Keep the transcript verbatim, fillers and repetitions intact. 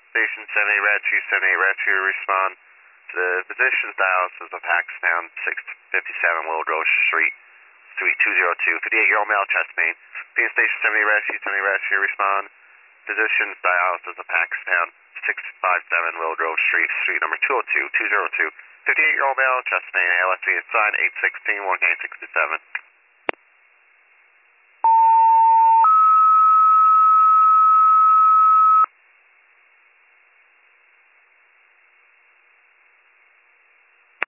Station seventy, Red two seventy-eight, Red two, respond to the positions dialysis of Paxtown, six fifty-seven Wildrose Street, Suite two oh two, fifty-eight-year-old male, chest pain. Being Station seventy, Red two seventy, Red two, respond. Physicians dialysis of Paxtown, six fifty-seven Wildrose Street, Suite number two oh two, two oh two, fifty-eight-year-old male, chest pain, A L S E assigned eight sixteen, one K sixty-seven.